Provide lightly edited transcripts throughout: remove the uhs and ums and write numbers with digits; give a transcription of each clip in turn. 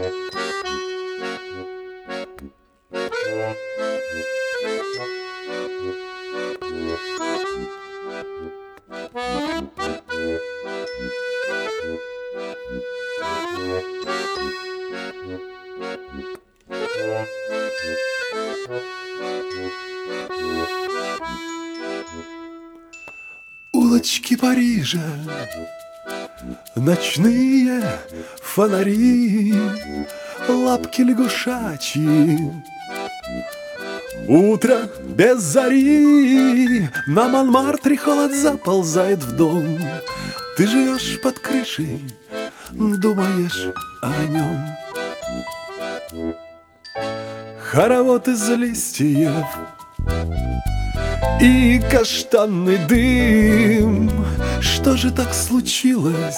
Улочки Парижа, ночные фонари, лапки лягушачьи. Утро без зари, на Монмартре холод заползает в дом. Ты живешь под крышей, думаешь о нем. Хоровод из листьев и каштанный дым. Что же так случилось,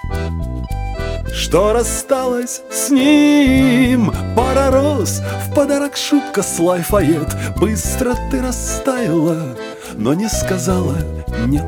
что рассталась с ним? Пара роз, в подарок шутка с Лафайет. Быстро ты растаяла, но не сказала нет.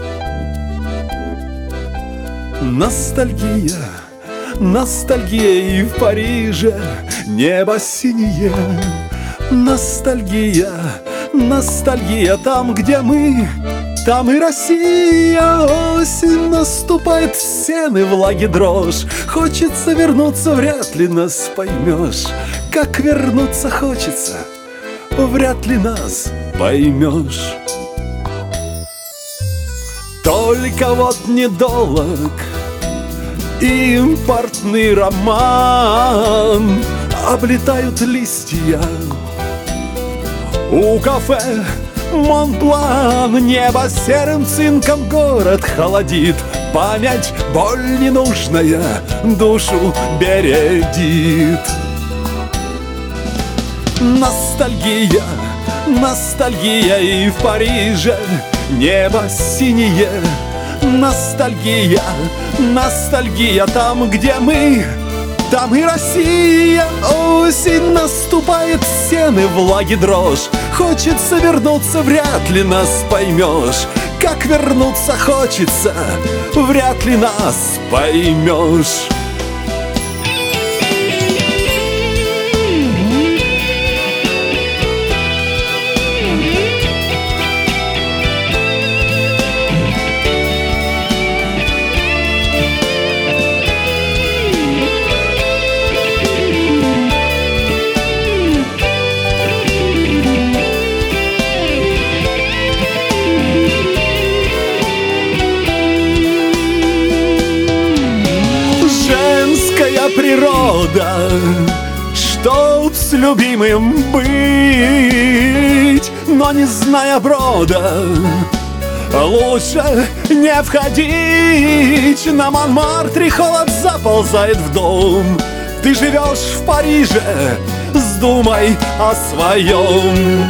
Ностальгия, ностальгия, и в Париже небо синее. Ностальгия, ностальгия, там, где мы, там и Россия. Осень наступает, в сены влаги дрожь. Хочется вернуться, вряд ли нас поймешь. Как вернуться хочется, вряд ли нас поймешь. Только вот недолог импортный роман. Облетают листья у кафе Монблан. Небо серым цинком город холодит. Память, боль ненужная, душу бередит. Ностальгия, ностальгия, и в Париже небо синее. Ностальгия, ностальгия, там, где мы, там и Россия. Осень наступает, сены влаги дрожь. Хочется вернуться, вряд ли нас поймешь. Как вернуться хочется, вряд ли нас поймешь. Природа, чтоб с любимым быть, но не зная брода, лучше не входить. На Монмартре холод заползает в дом. Ты живешь в Париже, вздумай о своем.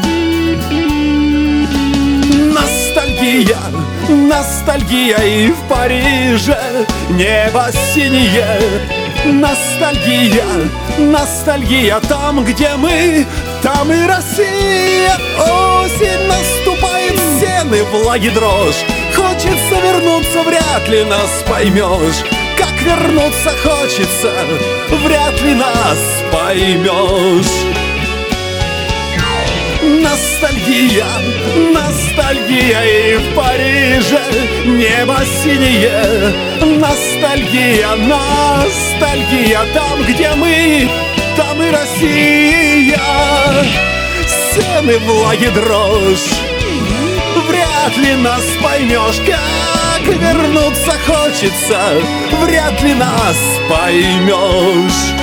Ностальгия, ностальгия, и в Париже небо синее. Ностальгия, ностальгия, там, где мы, там и Россия. Осень наступает, сены влаги дрожь. Хочется вернуться, вряд ли нас поймешь. Как вернуться хочется, вряд ли нас поймешь. Ностальгия, ностальгия, и в Париже небо синее. Ностальгия, ностальгия, там, где мы, там и Россия. Сены влаги дрожь, вряд ли нас поймешь. Как вернуться хочется, вряд ли нас поймешь.